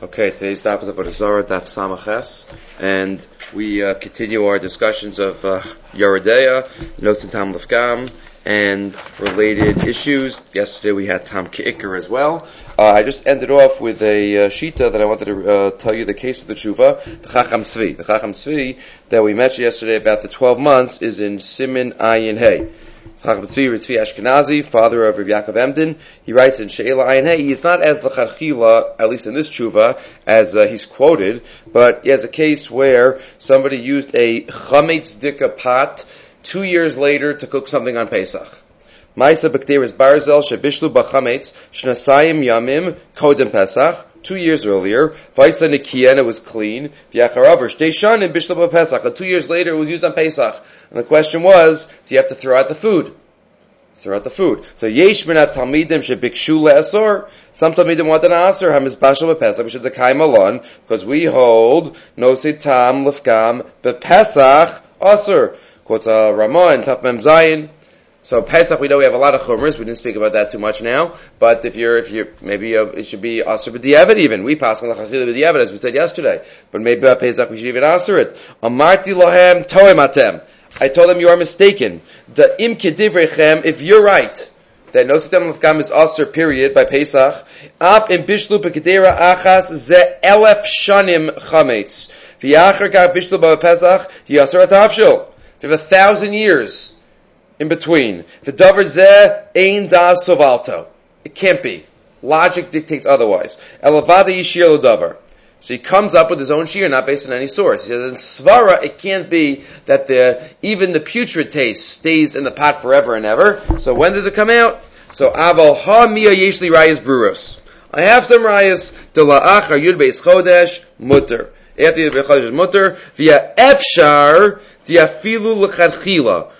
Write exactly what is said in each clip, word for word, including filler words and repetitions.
Okay, today's daf is about Zara daf Samaches, and we uh, continue our discussions of uh, Yeridea, Notes and Tam Lefgam, and related issues. Yesterday we had Tam Ke'ikr as well. Uh, I just ended off with a uh, shita that I wanted to uh, tell you the case of the tshuva, the Chacham Tzvi. The Chacham Tzvi that we mentioned yesterday about the twelve months is in Simin Ayin Hey. Chacham Tzvi, Tzvi Ashkenazi, father of Rabbi Yaakov Emden, he writes in She'ela Ayin Hey, he's not as l'chadchila, at least in this tshuva, as uh, he's quoted, but he has a case where somebody used a chametz dika pot two years later to cook something on Pesach. Ma'isa b'kteris barzel shebishlu b'chametz shnasayim yamim kodem Pesach. Two years earlier, Vaisa Nikiya, and it was clean. V'yacharav shtei shanim bishlu b'Pesach. Two years later, it was used on Pesach. And the question was, do you have to throw out the food? Throw out the food. So yesh minat talmidim shebikshu le'asor. Some talmidim want an asor hamizbashal b'Pesach. We should dekay malon because we hold nosid tam lefgam b'Pesach asor. Quotes uh, Ramah and Taf Mem Zayin. So Pesach, we know we have a lot of chumras. We didn't speak about that too much now. But if you're, if you're, maybe uh, it should be asur b'diavad even. We pass on the chachil b'diavad as we said yesterday. But maybe about Pesach we should even asur it. Amarti lohem toem atem. I told them you are mistaken. The im kedivrechem, if you're right, that no sitem lefgam is asur period by Pesach. Af im bishlu b'kedera achas ze elef shanim chametz. V'yachar gav bishlu b'Pesach he asur atavshil. If you have a thousand years in between, the davar zeh ein das sovalto. It can't be. Logic dictates otherwise. Elavada yishir davar. So he comes up with his own shir, not based on any source. He says in svara, it can't be that the even the putrid taste stays in the pot forever and ever. So when does it come out? So aval ha miya yeshli rayas brurus. I have some rayas de la'achar yud beis chodesh mutter. After yud beis chodesh mutter via efshar diafilu l'chadchila.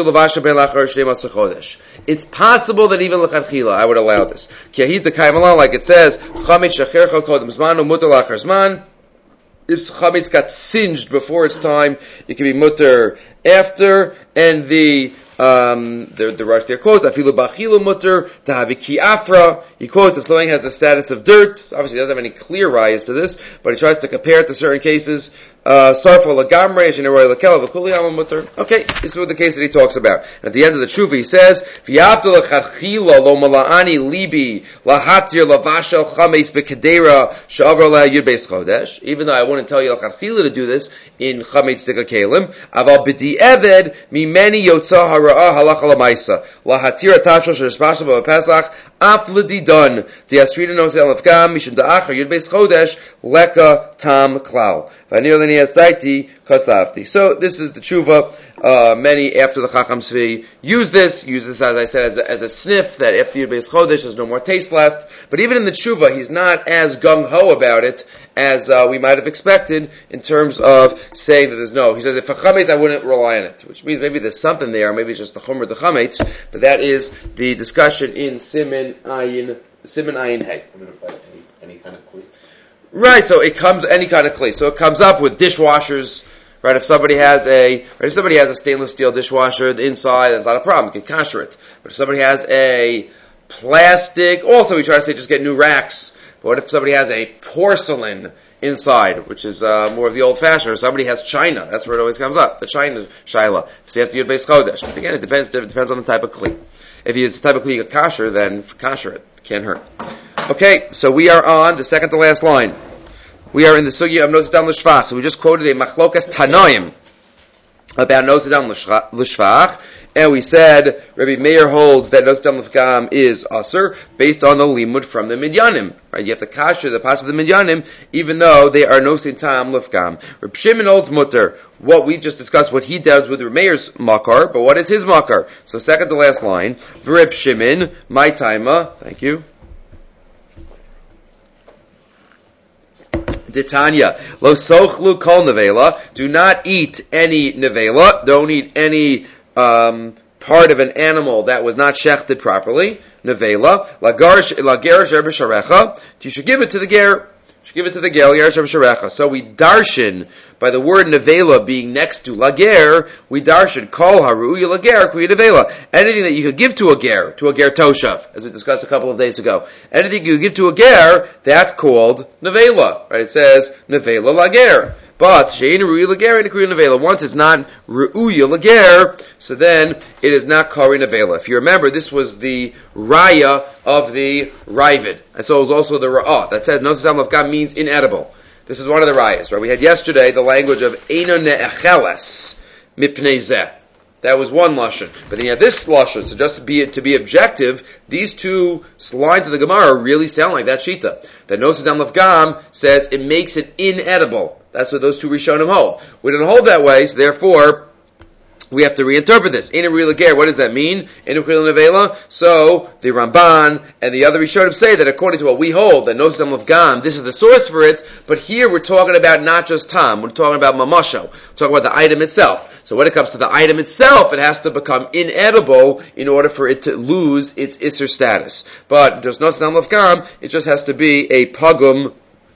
It's possible that even l'chadchila I would allow this. Like it says, if chametz got singed before its time, it can be mutter after, and the um, the, the Rosh there quotes, afilu b'achilu mutter, tahaviki afra. He quotes, if something has the status of dirt, so obviously he doesn't have any clear rayas to this, but he tries to compare it to certain cases. Sarfa lagamre, sheneroy lakela v'kuli amal mutter. Okay, this is what the case that he talks about. And at the end of the tshuva, he says, v'yavta l'chadchila lo mala'ani libi lahatir lavashel chametz b'kedera she'avra la yud beis chodesh. Even though I wouldn't tell you l'chadchila to do this in chametz dika kelim, aval b'di'eved mimeni yotza hara'ah halacha l'maisa lahatir atashel she'espasha b'Pesach af l'didan di'asrina nosei alafgam mishum da'achar yud beis chodesh leka tam klal. So this is the tshuva. Uh, many after the Chacham Tzvi use this, use this as I said as a, as a sniff that after Yud Beis Chodesh there's no more taste left. But even in the tshuva, he's not as gung ho about it as uh, we might have expected in terms of saying that there's no. He says if for chametz I wouldn't rely on it, which means maybe there's something there, maybe it's just the chumr the chametz. But that is the discussion in Simin Ayin Simin Ayin Hey. Any, any kind of kli. Right, so it comes any kind of clay. So it comes up with dishwashers. Right, if somebody has a right, if somebody has a stainless steel dishwasher, the inside that's not a problem. You can kasher it. But if somebody has a plastic, also we try to say just get new racks. But what if somebody has a porcelain inside, which is uh, more of the old-fashioned, or somebody has china? That's where it always comes up. The china shaila. So you have to use beis chodesh. But again, it depends. It depends on the type of kli. If you use the type of kli you get kasher, then kasher it can't hurt. Okay, so we are on the second to last line. We are in the sugya of Nosidam L'Shvach. So we just quoted a machlokas tanoim about Nosidam L'Shvach, and we said Rabbi Meir holds that Nosidam L'Fgam is asur based on the limud from the Midyanim. Right, you have to kasher the pas of the Midyanim, even though they are Nosidam L'Fgam. Reb Shimon holds mutter. What we just discussed, what he does with Reb Meir's makar, but what is his makar? So second to last line, Reb Shimon, my taima. Thank you. Ditanya, lo sochlu kol nevela. Do not eat any nevela. Don't eat any um, part of an animal that was not shechted properly. Nevela. Lagarish lagarish erbisharecha. You should give it to the ger. should give it to the ger, Yershav Sharecha. So we darshan, by the word nevela being next to lager, we darshan, kol haru'ya lager, kuya nevela. Anything that you could give to a ger, to a ger toshav, as we discussed a couple of days ago. Anything you give to a ger, that's called nevela, right? It says, nevela lager. But she'ein ru'ya lager and kuya nevela. Once it's not ru'ya lager, so then it is not kari nevela. If you remember, this was the raya of the ravid. And so it was also the ra'ah that says, Nosei Tam Lefgam means inedible. This is one of the rayas, right? We had yesterday the language of Eino Ne'echeles Mipnei Zeh. That was one lashon. But then you have this lashon. So just to be to be objective, these two lines of the Gemara really sound like that shita. That Nosei Tam Lefgam says it makes it inedible. That's what those two Rishonim hold. We don't hold that way, so therefore we have to reinterpret this. Eino ru'ya lager, what does that mean? Eino kuya nevela. So the Ramban and the other Rishonim say that according to what we hold, that Nosei Tam Lefgam, this is the source for it. But here we're talking about not just tam, we're talking about mamasho. We're talking about the item itself. So when it comes to the item itself, it has to become inedible in order for it to lose its isser status. But just Nosei Tam Lefgam, it just has to be a pagum,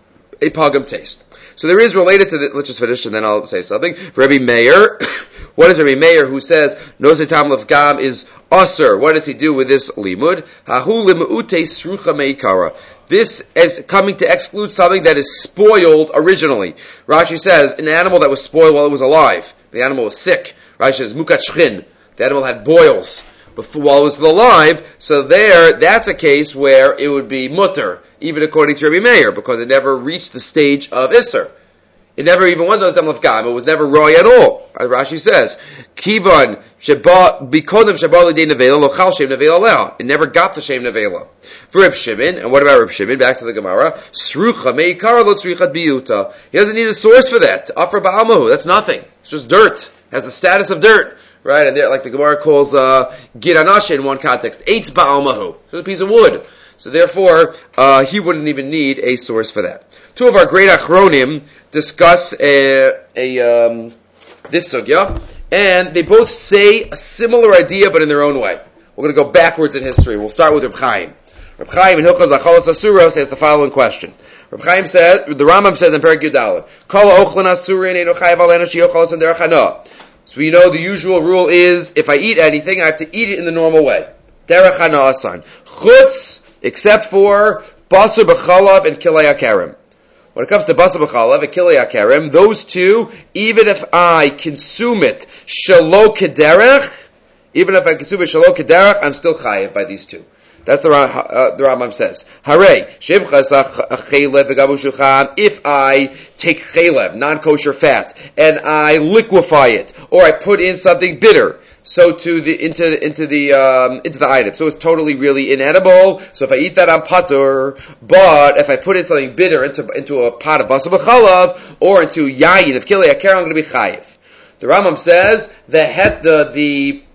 a pagum taste. So there is related to the, let's just finish and then I'll say something. Rabbi Meir, what is Rabbi Meir who says Nosei Tam Lefgam is usher? What does he do with this limud? Hahu limu'ute srucha meikara. This is coming to exclude something that is spoiled originally. Rashi says an animal that was spoiled while it was alive. The animal was sick. Rashi says mukat shchin. The animal had boils before, while it was still alive. So there, that's a case where it would be mutter, even according to Rabbi Meir, because it never reached the stage of Isser. It never even was Nosei Tam Lefgam. It was never roy at all. As Rashi says, Kivan sheba bikodem sheba l'dei nevela lochal shem nevela leha. It never got the shem nevela. For Reb Shimon, and what about Reb Shimon? Back to the Gemara. Srucha meikara lo tzrichat biyuta. He doesn't need a source for that. Afra ba'almahu. That's nothing. It's just dirt. It has the status of dirt. Right? And there, like the Gemara calls uh, Giranashe in one context. Eitz ba'almahu. It's a piece of wood. So therefore, uh, he wouldn't even need a source for that. Two of our great achronim discuss a, a um, this sugya, and they both say a similar idea, but in their own way. We're going to go backwards in history. We'll start with Reb Chaim. Reb Chaim in Hilchos Lachalos Asura says the following question. Reb Chaim said, the Rambam says in Perek Yudalad, Kol ochlan asurin eino chayav al enosh yochalos and derech hana. So we know the usual rule is, if I eat anything, I have to eat it in the normal way. Derech hana asan. Chutz, except for basar b'chalav and kilei akarim. When it comes to basar b'chalav and kilei akarim, those two, even if I consume it shelo kederech, even if I consume it shelo kederech, I'm still chayiv by these two. That's the uh, the Rambam says. Hare shivchas chaylev v'gabu shuchan. If I take chaylev, non-kosher fat, and I liquefy it, or I put in something bitter, so to the into into the um, into the item, so it's totally really inedible. So if I eat that, I'm patur. But if I put in something bitter into into a pot of basar b'chalav or into yayin of kilei akar, I'm going to be chayiv. The Rambam says the het the the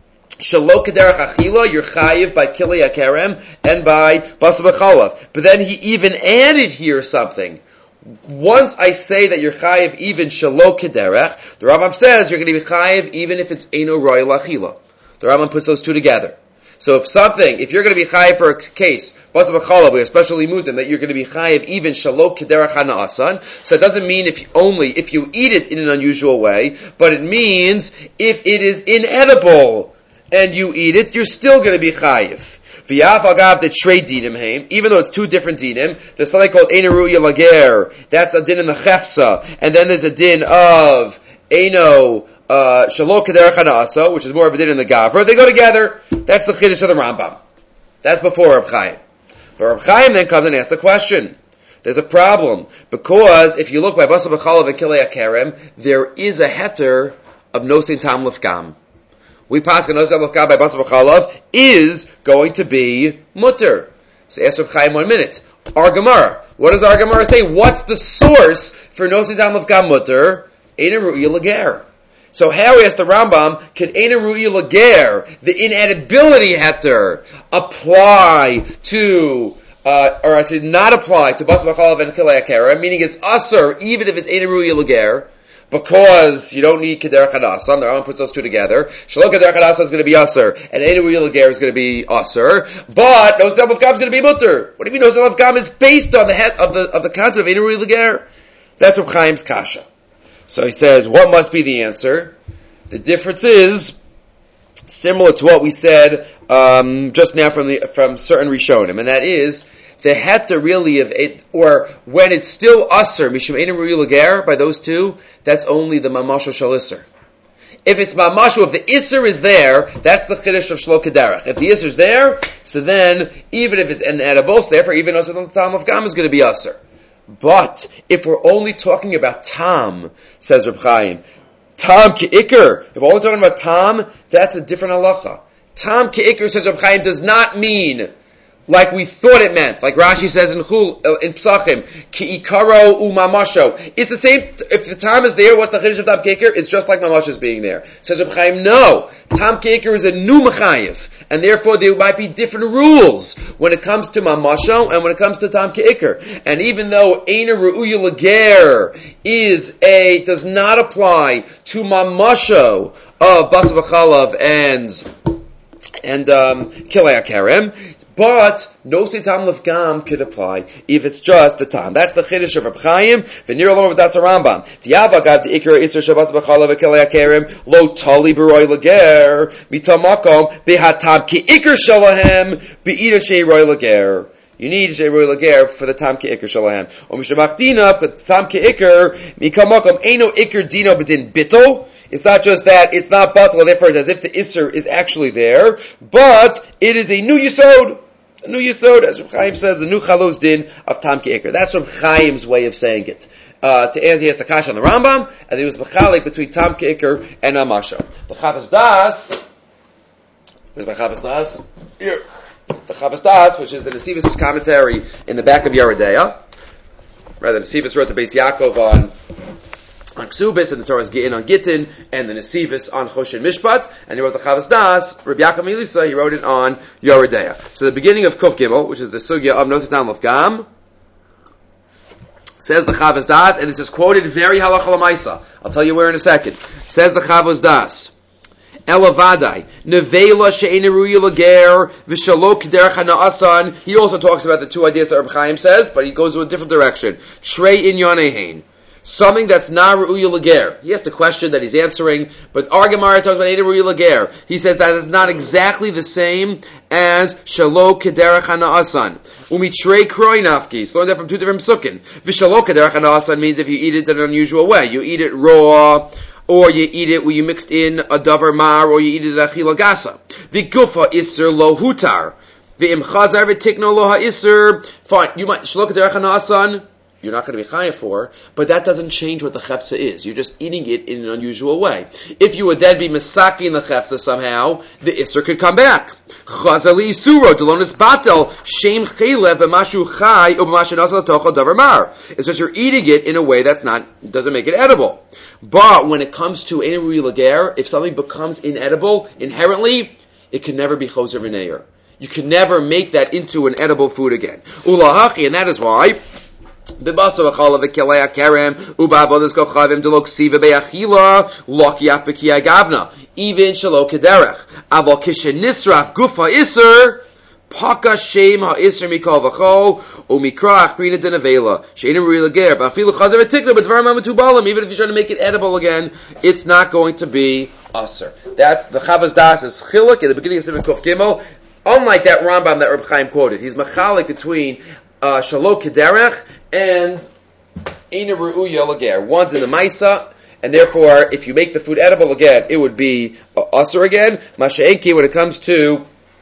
Shelo kederech achila, you're chayiv by kilei akarem and by basar b'chalav. But then he even added here something. Once I say that you're chayiv even shelo kederech, the Rambam says you're going to be chayiv even if it's eino royal achila. The Rambam puts those two together. So if something, if you're going to be chayiv for a case, basar b'chalav, we have special limudim that you're going to be chayiv even shelo kederech hana'asan. So it doesn't mean if you, only if you eat it in an unusual way, but it means if it is inedible and you eat it, you're still going to be chayiv. V'yaf agav the trade dinim heim, even though it's two different dinim, there's something called eino ru'ya lager. That's a din in the chefsa, and then there's a din of eino uh, shelo kederech hana'asa, which is more of a din in the gavra. They go together. That's the chiddush of the Rambam. That's before Reb Chaim. But Reb Chaim then comes and asks a question. There's a problem because if you look by basar b'chalav and kilei akarem, there is a heter of Nosei Tam Lefgam. We pass Nosei Tam Lefgam by basar b'chalav is going to be mutter. So ask Reb Chaim one minute. Our Gemara. What does our Gemara say? What's the source for Nosei Tam Lefgam mutter? Eino ru'ya lager. So how is the Rambam, can eino ru'ya lager, the inedibility heter, apply to, uh, or I said not apply to basar b'chalav and kilei akara, meaning it's asur even if it's eino ru'ya lager. because you don't need Kederach Hadasan. The Rambam puts those two together. Shalom Kederach Hadasan is going to be Aser, and Einu Ru'il Ger is going to be Aser. But Nosen Tam Lefkam is going to be Mutter. What do you mean Nosen Tam Lefkam is based on the head of the of the concept of Einu Ru'il Ger? That's Reb Chaim's kasha. So he says, what must be the answer? The difference is similar to what we said um, just now from the from certain Rishonim, and that is the heter really of it, or when it's still Aser Mishum Einu Ru'il Ger by those two, that's only the Mamasho Shal Isser. If it's Mamashu, if the Isser is there, that's the Chiddush of Shlo Kederach. If the Isser is there, so then, even if it's an edible, so therefore even Aser Tam Lefkam is going to be Aser. But, if we're only talking about Tam, says Reb Chaim, Tam Ke'ikr, if we're only talking about Tam, that's a different halacha. Tam Ke'ikr, says Reb Chaim, does not mean like we thought it meant, like Rashi says in Chul, uh, in Psachim, Ki'ikaro u'mamasho. It's the same, if the Tam is there, what's the Chiddush of Tam Ke'ikr? It's just like Mamasho being there. Says Reb Chaim, no! Tam Ke'ikr is a new Mechayiv, and therefore there might be different rules when it comes to Mamasho and when it comes to Tam Ke'ikr. And even though Einu Ru'il Lager is a, does not apply to Mamasho of Basar V'chalav and, and, um, Kilei HaKerem, but Nosen Tam Lefkam could apply if it's just the Tam. That's the Chiddush of Reb Chaim. V'nir along with Das Rambam. T'yavagav the Ikra Isser Shabbos B'chalav V'kelei HaKerem Lo Tali B'roi Lager Mitamakom B'hatam Ki Ikr Shalahem B'Ida Shei Roi Lager. You need Shei Roi Lager for the Tam Ki Ikr Shalahem. O Mishamachdina but Tam Ki Ikr Mikamakom Eino Ikr Dino B'din Bittel. It's not just that, it's not batal, therefore it's as if the Isser is actually there, but it is a new Yisod. A new Yisod, as Reb Chaim says, the new Chalos Din of Tam Ke'ikr. That's Reb Chaim's way of saying it. Uh, to answer, he has Takash on the Rambam, and he was Mechalik between Tam Ke'ikr and Amasho. The Chavas Das, where's my Chavas Das? Here. The Chavas Das, which is the Nesivos' commentary in the back of Yeridea. Rather, Nesivos wrote the Beis Yaakov on on Ksubis, and the Torah's Gittin on Gittin, and the Nesivos on Choshen Mishpat, and he wrote the Chavas Das, Rabbi Yaakov Milisa, he wrote it on Yeridea. So the beginning of Kuf Gimel, which is the Sugya of Nosen Tam Lefkam, says the Chavas Das, and this is quoted very halacha l'maisa. I'll tell you where in a second. Says the Chavas Das, Elavadai, Nevela she'einu ru'il lager, v'shalo k'derech hana'asan. He also talks about the two ideas that Reb Chaim says, but he goes in a different direction. Shrei inyanehein. Something that's not Ru'il Lager. He has the question that he's answering, but our Gemara talks about Einu Ru'il Lager. He says that it's not exactly the same as Shalo Kederach HaNa'asan. Umitrei Kroi Nafki. He's learned that from two different psukim. V'Shalo Kederach HaNa'asan means if you eat it in an unusual way. You eat it raw, or you eat it where you mixed in a davar mar, or you eat it at achila gasa. V'gufa Isser Lo Hutar. V'im Chazar V'tikno Lo HaIsser. Fine, you might, Shalo Kederach HaNa'asan, you're not going to be chayav for, but that doesn't change what the chefza is. You're just eating it in an unusual way. If you would then be misaki in the chefza somehow, the isser could come back. Chazali isuro delonis batel shem chelev b'mashu chay or b'mashu nasal tochel davar mar. It's just you're eating it in a way that's not doesn't make it edible. But when it comes to Einu Ru'il Lager, if something becomes inedible inherently, it can never be choser v'neir. You can never make that into an edible food again. Ulahachi, and that is why. B'basar v'chalav v'kelei HaKerem u'ba'avodas kol chavim delo ksiva be'achila lokiach b'kiyai gavna even shelo kederech aval kishenisraf gufa iser paka shem ha'isr mikol v'chol u'mikra achbrina denavela she'einu ru'il lager ba'afilu chazer v'tikna b'dvar ma'metubalim. Even if you're trying to make it edible again, it's not going to be aser. That's the Chavas Das is chiluk in the beginning of Simon Kuf Gimel. Unlike that Rambam that Reb Chaim quoted, he's machalik between uh, shelo kederech and Einu Ru'il Lager. One's in the Maisa, and therefore, if you make the food edible again, it would be uh, Asr again. Masha'enki, when it comes to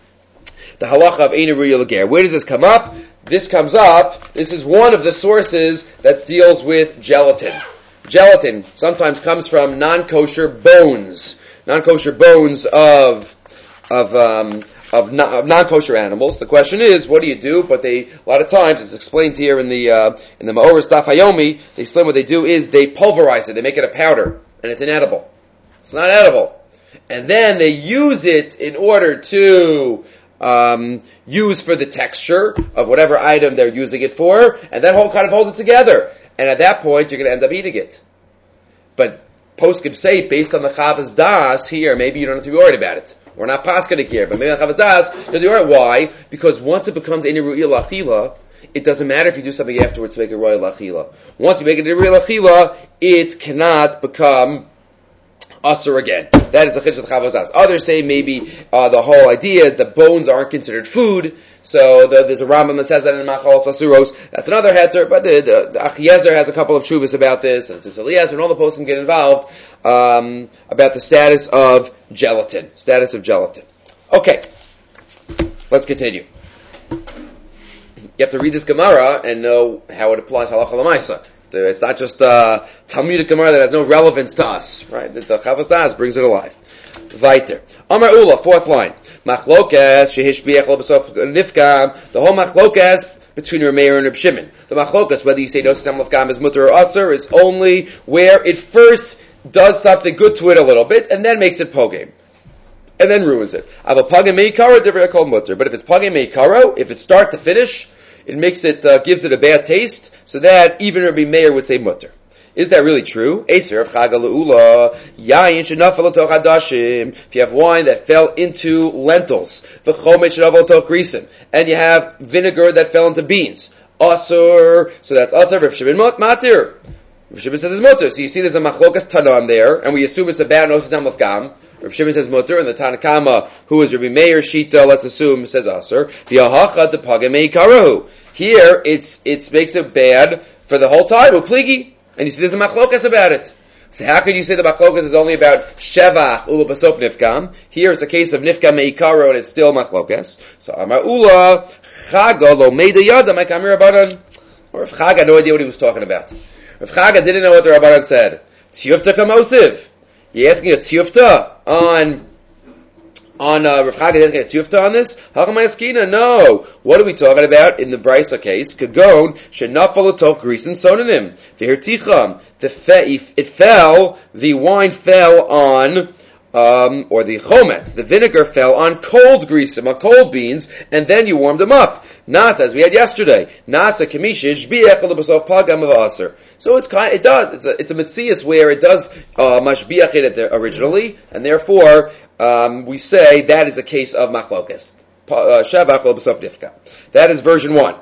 the halacha of Einu Ru'il Lager. Where does this come up? This comes up, this is one of the sources that deals with gelatin. Gelatin sometimes comes from non-kosher bones. Non-kosher bones of, of, um, Of, non, of non-kosher animals. The question is, what do you do? But they, a lot of times, it's explained here in the uh, in the Ma'oris Daf Hayomi, they explain what they do is they pulverize it, they make it a powder, and it's inedible. It's not edible. And then they use it in order to um, use for the texture of whatever item they're using it for, and that whole kind of holds it together. And at that point, you're going to end up eating it. but poskim say based on the Chavas Das here, maybe you don't have to be worried about it. We're not paskanik here, but maybe on Chavas Das, you have to be worried. Why? Because once it becomes any ru'iyah lachila, it doesn't matter if you do something afterwards to make it royal lachila. Once you make it a royal lachila, it cannot become asur again. That is the chiddush of the Chavos Das. Others say maybe uh, the whole idea that bones aren't considered food. So the, there's a Rambam that says that in Machal Asuros. That's another heter. But the, the, the Achiezer has a couple of shuvas about this, and it's Eliezer, and all the posts can get involved um, about the status of gelatin. Status of gelatin. Okay, let's continue. You have to read this Gemara and know how it applies halacha l'maisa. It's not just uh, Talmudic Gemara that has no relevance to us, right? The Chavos Das brings it alive. Weiter. Amar Ula, fourth line. Machlokas shehishbiach lo b'sof nifkam. The whole machlokas between Reb Meir and Reb Shimon. The machlokas, whether you say nosetam nifkam is mutter or asur, is only where it first does something good to it a little bit and then makes it pogem. And then ruins it. Aval pagem meikaro divrei kol mutter. But if it's pagem meikaro, if it's start to finish, it makes it, uh, gives it a bad taste, so that even Rabbi Meir would say mutter. Is that really true? If you have wine that fell into lentils, and you have vinegar that fell into beans, asur, so that's asur, Reb Shimon matir. Reb Shimon says it's mutter. So you see there's a machlokas tanam there, and we assume it's a bad nosetam lefkam. Reb Shimon says mutter, and the Tanakama, who is Rabbi Meir Shita, let's assume, says asur. V'yahacha de pagem meikarahu. Here, it's it makes it bad for the whole time, upligi. And you see there's a machlokas about it. So how could you say the machlokas is only about shevach ula basof nifkam? Here it's a case of nifkam meikaro and it's still machlokas. So amar ula chaga lo meida yada meikamir rabbanan. Or if Chaga had no idea what he was talking about. If Chaga didn't know what the rabbanan said, tiyufta kamosiv. You're asking a tiyufta on on uh, Rav Chaga asking a tiyufta on this? Hachamayaskina? No. What are we talking about in the Brisa case? Kagon shenafal atoch grisin sonanim. V'herticham. The fe- it fell. The wine fell on. Um, or the chometz, the vinegar fell on cold grisim, on cold beans, and then you warmed them up. Nasa, as we had yesterday, Nasa kamishish biach l'basov pagam of aser. So it's kind, it does. It's a it's a mitzias where it does uh, mashbiach it originally, and therefore um, we say that is a case of machlokas. Shavach l'basov nifka. That is version one.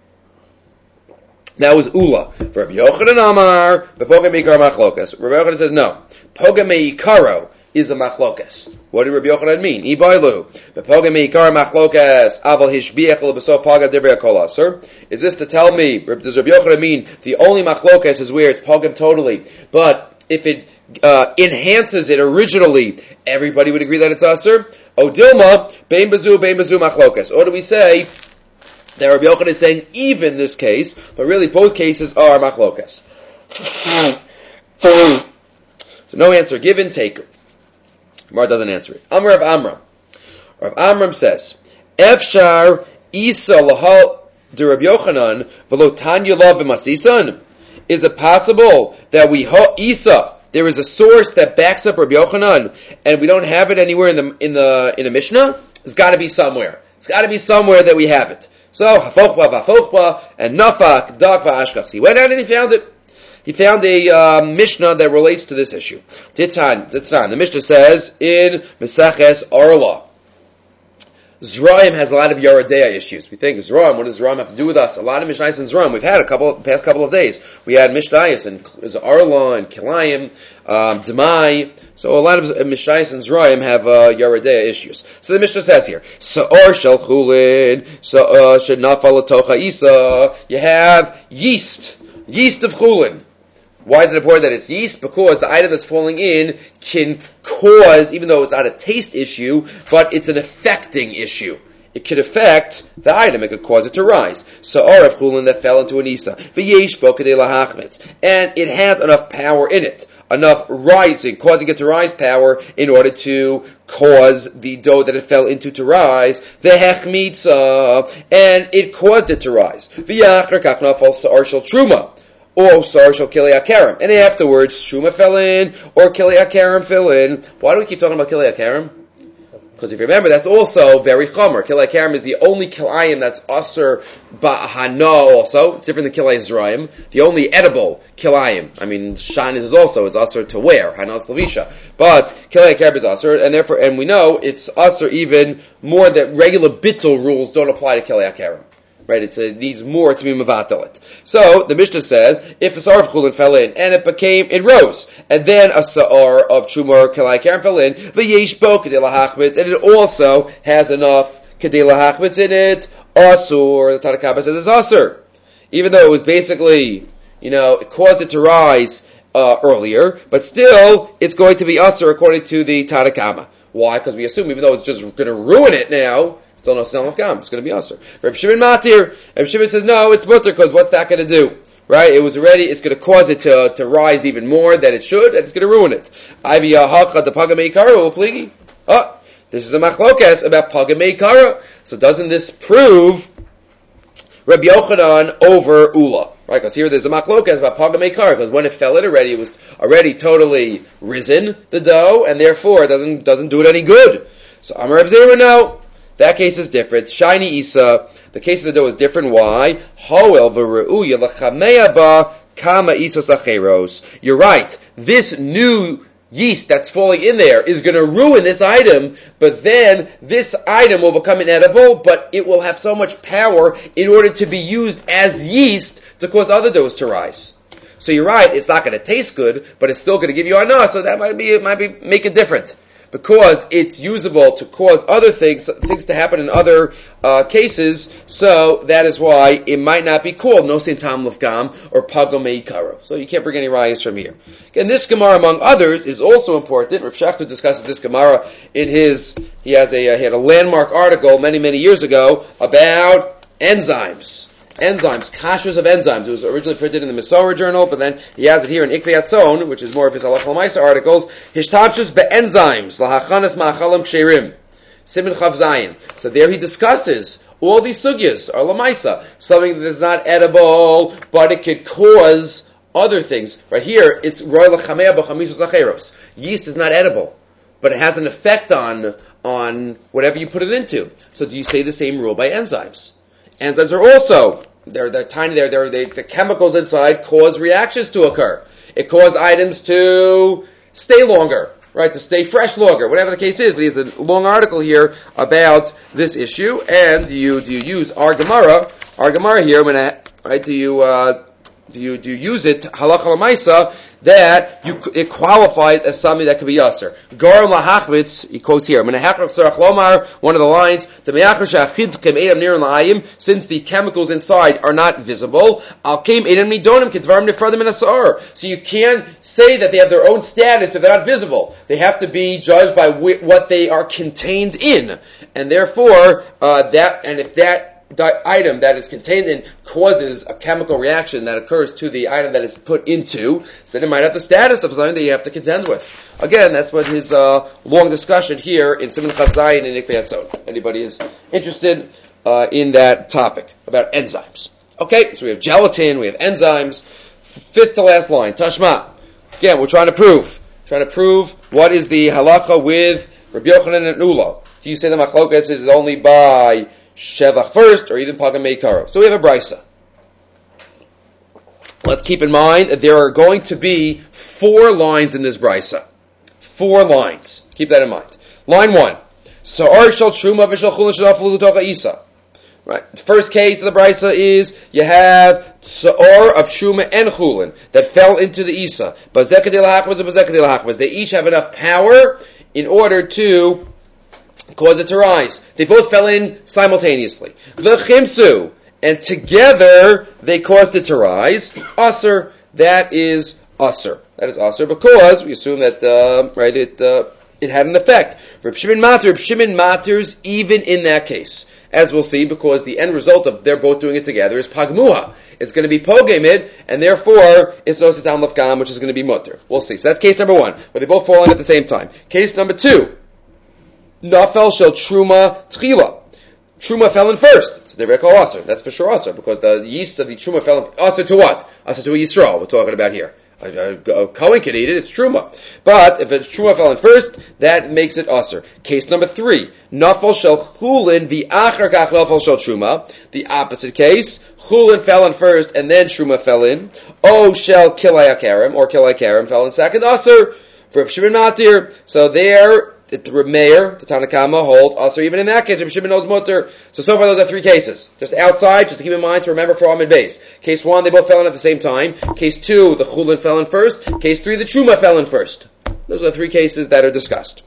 That was Ula. For Rabbi Yochanan Amar, b'pogam meikar machlokas. Rabbi Yochanan says no. Pogam meikaro is a machlokas. What did Rabbi Yochanan mean? Ibailu. B'pogam meikar machlokas. Aval hishbiach l'basov pagam divrei kol aser. Is this to tell me, does Rabbi Yochanan mean the only machlokas is where it's pogam totally, but if it uh, enhances it originally, everybody would agree that it's aser? O Dilma, bein bazu, bein bazu machlokas. Or do we say that Rabbi Yochanan is saying even this case, but really both cases are machlokas? So no answer given, take it. Gemara doesn't answer it. Amar Rav Amram. Rav Amram says, Efshar Isa lahal de Rabbi Yochanan v'lo tanya la b'masisan. Is it possible that we ha Isa? There is a source that backs up Rabbi Yochanan, and we don't have it anywhere in the in the in a Mishnah. It's got to be somewhere. It's got to be somewhere that we have it. So hafochba v'afochba and nafak dak v'ashkach. He went out and he found it. He found a uh, Mishnah that relates to this issue. Titan, Titan. The Mishnah says in Meseches Arla, Zraim has a lot of Yeridea issues. We think Zraim, what does Zraim have to do with us? A lot of Mishnayos in Zraim. We've had a couple, past couple of days. We had Mishnayos in Arla and Kilayim, um, Demai. So a lot of Mishnayos and Zraim have uh, Yeridea issues. So the Mishnah says here, Sa'or shel chulin, Sa'or shel nafal atocha isa. You have yeast, yeast of chulin. Why is it important that it's yeast? Because the item that's falling in can cause, even though it's not a taste issue, but it's an affecting issue. It could affect the item. It could cause it to rise. So, Araf chulin that fell into an isa. V'yesh bo kadei lahachmetz. And it has enough power in it. Enough rising, causing it to rise power in order to cause the dough that it fell into to rise. V'hechmitza. And it caused it to rise. V'yachar kach nafal sa'ar shel truma. Or Sar Shal Kilei HaKerem. And afterwards, Truma fell in, or Kilei HaKerem fell in. Why do we keep talking about Kilei HaKerem? Because if you remember, that's also very chomer. Kilei karim is the only kilayim that's aser ba'hana also. It's different than kilei zrayim. The only edible kilayim. I mean, shanis is also, is aser to wear. Hanas levisha. But kilei karim is aser, and therefore, and we know it's aser even more that regular bittul rules don't apply to kilei karim. Right, it's a, it needs more to be mevatalit. So the Mishnah says, if a sa'ar of chulin fell in and it became, it rose, and then a sa'ar of truma or kilai karim fell in, v'yesh bo kedei lahachmitz, and it also has enough kedei lahachmitz in it, asur. The Tanna Kamma says it's asur, even though it was basically, you know, it caused it to rise uh, earlier, but still it's going to be asur according to the Tanna Kamma. Why? Because we assume even though it's just going to ruin it now, still no Snell of Gam. It's going to be Aser. Reb Shimon Matir. Reb Shimon says, no, it's mutter, because what's that going to do? Right? It was already, it's going to cause it to, to rise even more than it should, and it's going to ruin it. Ivy Yahacha, the Pagamei Kara, Upligi. Oh, this is a machlokes about Pagamei Kara. So doesn't this prove Rabbi Yochanan over Ula? Right? Because here there's a machlokes about Pagamei Kara, because when it fell in already, it was already totally risen, the dough, and therefore it doesn't, doesn't do it any good. So Amar Reb Zera, no. That case is different. Shiny Isa, the case of the dough is different. Why? Hoel v're'uya l'chameya ba kama isos acheros. You're right. This new yeast that's falling in there is going to ruin this item, but then this item will become inedible, but it will have so much power in order to be used as yeast to cause other doughs to rise. So you're right. It's not going to taste good, but it's still going to give you anah. So that might be, it might be make it different. Because it's usable to cause other things, things to happen in other uh, cases, so that is why it might not be called Nosin Tam Lefgam or Pagomei Karo. So you can't bring any rayas from here. Again, this Gemara, among others, is also important. Rav Shachter discusses this Gemara in his, he has a, uh, he had a landmark article many, many years ago about enzymes. Enzymes, kashas of enzymes. It was originally printed in the Masorah journal, but then he has it here in Ikvei Atzon, which is more of his Halach L'Maisa articles. Hishtavshus be'enzymes, lahachanas ma'achalam ksherim. Siman Chav Zayin. So there he discusses all these sugyas are L'Maisa. Something that is not edible, but it could cause other things. Right here, it's roy l'chamea b'chamisus acheros. Yeast is not edible, but it has an effect on, on whatever you put it into. So do you say the same rule by enzymes? Enzymes are also, they're, they're tiny, they're, they're, they, the chemicals inside cause reactions to occur. It causes items to stay longer, right, to stay fresh longer, whatever the case is. But he has a long article here about this issue, and do you, do you use our Gemara, our Gemara here, when I, right, do you, uh, do you, do you use it, halacha l'maisa, that you, it qualifies as something that could be yasser. Garam lahachmitz, he quotes here, one of the lines, since the chemicals inside are not visible, so you can't say that they have their own status if they're not visible. They have to be judged by what they are contained in. And therefore, uh, that, and if that The item that is contained in causes a chemical reaction that occurs to the item that it's put into, so then it might have the status of something that you have to contend with. Again, that's what his uh, long discussion here in Siman Chav Zayin and Ikvei Atzon. Anybody is interested uh, in that topic about enzymes. Okay, so we have gelatin, we have enzymes. Fifth to last line, Tashma. Again, we're trying to prove, trying to prove what is the halacha with Rabbi Yochanan and Ula. Do you say the machlokas is only by Shevach first, or even Pagamei Karo? So we have a brisa. Let's keep in mind that there are going to be four lines in this brisa. Four lines. Keep that in mind. Line one. Sa'ar shel truma v'shel chulin sh'naflu l'tocha isa. Right. The first case of the brisa is you have sa'ar of truma and chulin that fell into the isa. Bazeh kedei lahachmaz and bazeh kedei lahachmaz. They each have enough power in order to cause it to rise. They both fell in simultaneously. V'chimsu, and together they caused it to rise. Aser, that is aser. That is aser because we assume that uh, right it uh, it had an effect. Reb Shimon Matir, Reb Shimon Matir's even in that case, as we'll see, because the end result of they're both doing it together is pagmuha. It's going to be pogemid, and therefore it's no sitam lefgam, which is going to be mutter. We'll see. So that's case number one, where they both fall in at the same time. Case number two. Nafel shel truma tchila. Truma fell in first. So they very call aser. That's for sure aser, because the yeast of the truma fell in aser to what? Aser to a yisrael. We're talking about here. A, a, a Kohen can eat it, it's Truma. But if it's Truma fell in first, that makes it Aser. Case number three, Nafal shel Chulin v'achar kach Nafal shel Truma. The opposite case, Chulin fell in first and then Truma fell in. O shel Kilai HaKarim, or Kilai HaKarim fell in second, Aser. For Reb Shimon Matir. So there, the Meir, the Tanakama, holds Aser even in that case. Reb Shimon knows Mutter. So so far those are three cases. Just outside, just to keep in mind, to remember for Amid Base. Case one, they both fell in at the same time. Case two, the Chulin fell in first. Case three, the Truma fell in first. Those are the three cases that are discussed.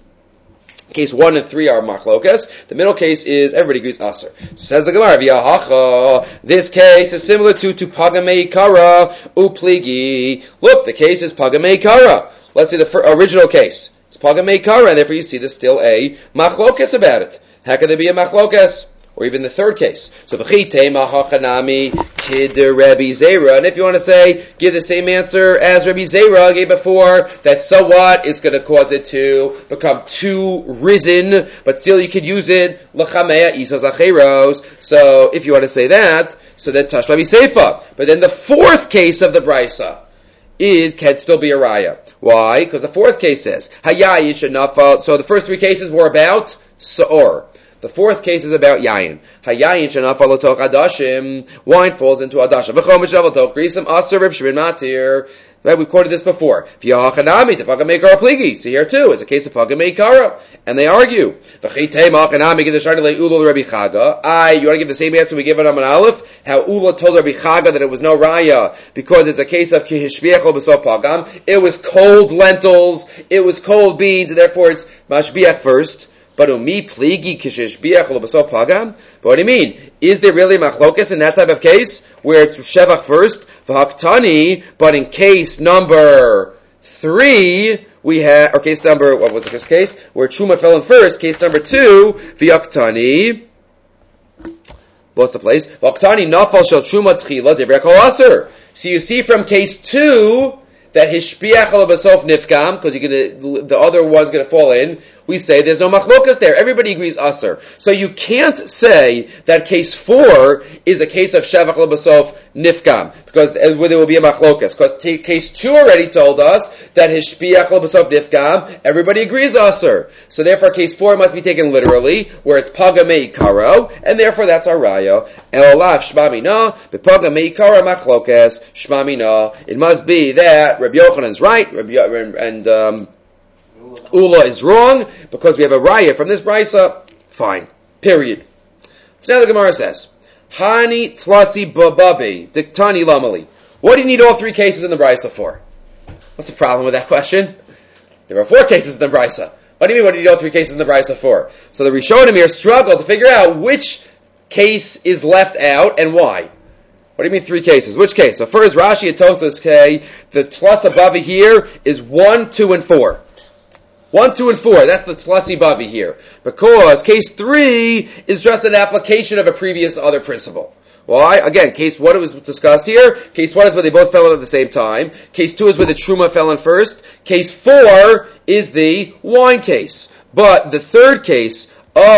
Case one and three are machlokas. The middle case is, everybody agrees, Aser. Says the Gemara, V'yahacha, this case is similar to, to Pagamei Kara, Upligi. Look, the case is Pagamei Kara. Let's see the fir- original case. It's Pagamei Kara, and therefore you see there's still a machlokas about it. How can there be a machlokas? Or even the third case. So v'chite mahachanami kid Rabbi Zera. And if you want to say, give the same answer as Rabbi Zera gave before, that so what is going to cause it to become too risen, but still you could use it l'chameya isas acheros. So if you want to say that, so then tashma b'seifa. But then the fourth case of the brisa is can still be a raya. Why? Because the fourth case says hayayin shenafal. So the first three cases were about saor. The fourth case is about yayin. Hayayin shenafal otoch adashim. Wine falls into adashim. V'chom mishaval toch grisam aser Reb Shimon Matir. Right, we quoted this before. V'yahachanami to pagamei kara pligi. See here too, it's a case of pagamei kara, and they argue. V'chitei ma'achanami gedeshani le'ulo Rabbi Chaga. I, you want to give the same answer we give it on an Aleph? How Ula told Rabbi Chaga that it was no raya because it's a case of kihishbiachol b'sof pagam. It was cold lentils, it was cold beans, and therefore it's mashbiach first. But umi pligi kishishbiachol b'sof pagam. But what do you mean? Is there really machlokas in that type of case where it's shevach first? V'haktani, but in case number three, we have, or case number, what was the first case? Where Truma fell in first, case number two, v'haktani, what's the place? V'haktani nafal shel Truma tchila divrei kol aser. So you see from case two, that hishbiach al basof nifkam, because the other one's going to fall in, we say there's no machlokas there. Everybody agrees aser. So you can't say that case four is a case of shevach al basof nifkam, because there will be a machlokas. Because t- case two already told us that hishbiach al basof nifkam, everybody agrees aser. So therefore case four must be taken literally, where it's pagamei karo, and therefore that's our raya. Elolav shmamina, bepagamei karo machlokas, shmamina. It must be that Rabbi Yochanan's right, Rabbi Yo- and um, Ula is wrong, because we have a raya from this brisa. Fine. Period. So now the Gemara says, Hani tlasi bababi, diktani lamali. What do you need all three cases in the brisa for? What's the problem with that question? There are four cases in the brisa. What do you mean, what do you need all three cases in the brisa for? So the Rishonim here struggle to figure out which case is left out and why. What do you mean three cases? Which case? So first, Rashi and Tosas say the tlasa bavi here is one, two, and four. One, two, and four. That's the tlasi bavi here. Because case three is just an application of a previous other principle. Why? Again, case one was discussed here. Case one is where they both fell in at the same time. Case two is where the truma fell in first. Case four is the wine case. But the third case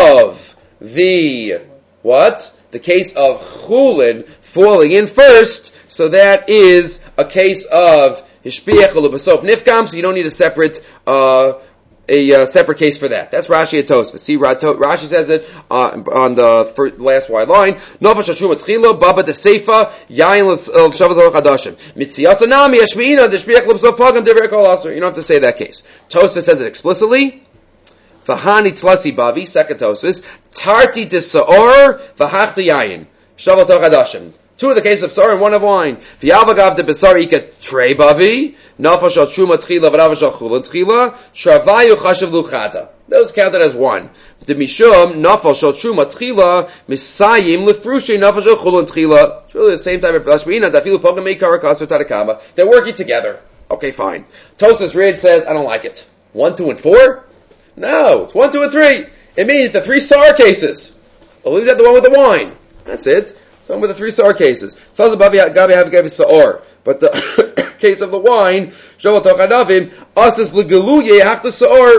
of the, what? The case of chulin falling in first, so that is a case of hishbiach ulubasof nifkam, so you don't need a separate, uh, a uh, separate case for that. That's Rashi and Tosfos. See, Rashi says it uh, on the first, last wide line. Nofa shashuma tchila, baba de seifa, yayin l'shavat ha'chadashim. Mitziyasa nami, yashmiina, d'shbiach l'b'sof pagam, divrei kol aser. You don't have to say that case. Tosfos says it explicitly. V'hani tlasi bavi, second Tosfos. Tarti de sa'or, v'hachti yayin. Shavat ha'chadashim. Two of the cases of sar and one of wine. V'yavagav de besar ika trei bavi, nafal shal truma tchila v'rava shal chulin tchila, shravayu chashav luchata. Those counted as one. De mishum, nafal shal truma tchila, misayim lefrushe nafal shal chulin tchila. It's really the same type of lashmina, dafilu pogam meikar kasar tarakama. They're working together. Okay, fine. Tosas Rid says, I don't like it. One, two, and four? No, it's one, two, and three. It means the three sar cases. Well, leave that the one with the wine. That's it. Some with the three sar cases. But the case of the wine,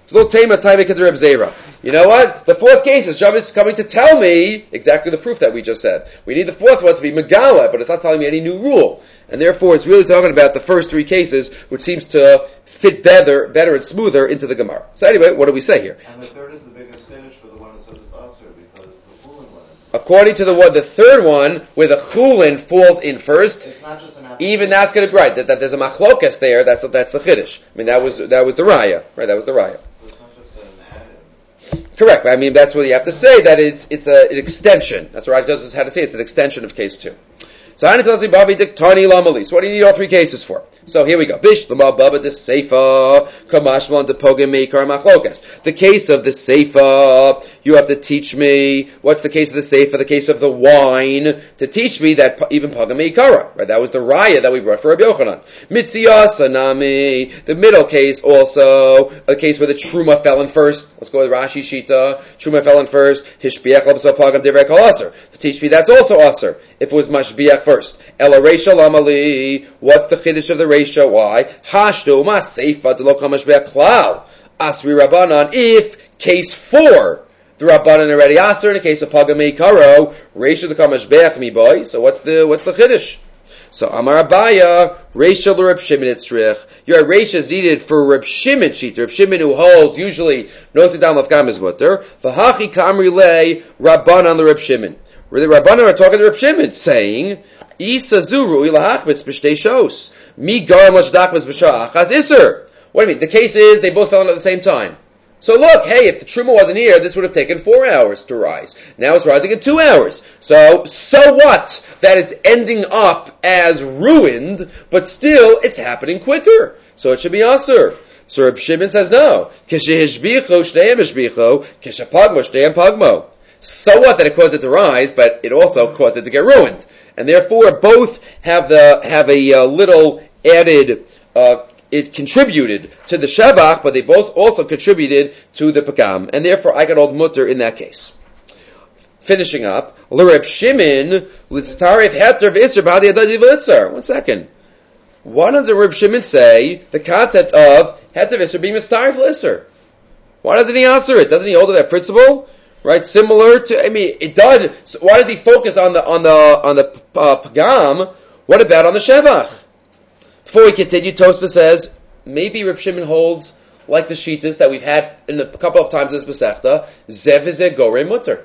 Little tema time Reb Zera. You know what? The fourth case is Shabbos coming to tell me exactly the proof that we just said. We need the fourth one to be Megala, but it's not telling me any new rule. And therefore, it's really talking about the first three cases, which seems to fit better, better and smoother into the Gemara. So anyway, what do we say here? And the third is the biggest finish for the one that says it's Asr, because the Chulin one. According to the one, the third one, where the Chulin falls in first, It's not just an even that's going to be right. That, that there's a machlokas there. That's that's the chiddush. I mean, that was that was the raya, right? That was the raya. So it's not just an add-in. Correct. I mean, that's what you have to say. That it's it's a, an extension. That's what Rav does how to say. It's an extension of case two. So Hani tells me Babi Diktani Lamali. So what do you need all three cases for? So here we go. Bish Lama Baba the Seifa Kamashman the Pogam Meikar Machlokas. The case of the Seifa, you have to teach me what's the case of the Seifa, the case of the wine, to teach me that even Pogam Meikara. Right? That was the raya that we brought for Rabbi Yochanan. Mitziyasa Nami, the middle case also, a case where the Truma fell in first. Let's go with Rashi Shita. Truma fell in first. Hishbiach Labsa Pogam Divrei Kol Aser. To teach me that's also Aser. If it was Mashbiach first. Ela Reisha Lamali. What's the Chiddush of the Reisha? Why? Hashdu Ma Seifa Delo Kamashbiach Klal. Asri Rabbanan. If case four, the Rabbanan already Aser, in the case of Pagamei Karo, Reisha the Kamashbiach Mi Boy. So what's the what's the Chiddush? So Amar Abaya, Reisha l'Reb Shimon Itzrich. Your Reisha is needed for Reb Shimon Shita. Reb Shimon who holds usually no sit down lafkam is mutter. V'hachi kamri lei Rabbanan l'Reb Shimon. Where the Rabbanan are talking to Reb Shimon, saying, Isa zuru ilahachmitz b'shtei shos. Mi garam l'shdachmitz b'shah achaz iser. What do you mean? The case is they both fell in at the same time. So look, hey, if the Truma wasn't here, this would have taken four hours to rise. Now it's rising in two hours. So, so what? That it's ending up as ruined, but still it's happening quicker. So it should be Aser. So Reb Shimon says no. Kishehishbicho shteyem ishbicho, kishepagmo shteyem pagmo. So what that it caused it to rise, but it also caused it to get ruined. And therefore both have the, have a uh, little added, uh, it contributed to the Shevach, but they both also contributed to the Pagam. And therefore I got old mutter in that case. Finishing up, L'Reb Shimon, Litztarif Heter V'Isser B'Hadi Adadi V'Litzar. One second. Why does the Reb Shimon say the concept of Heter V'Isser being Mitztarif V'Isser? Why doesn't he answer it? Doesn't he hold to that principle? Right? Similar to, I mean, it does. So why does he focus on the, on the, on the uh, Pagam? What about on the Shevach? Before we continue, Tosfos says, maybe Reb Shimon holds like the Shitas that we've had in a couple of times in this Masechta, Zev V'Zeh Gorei Mutter.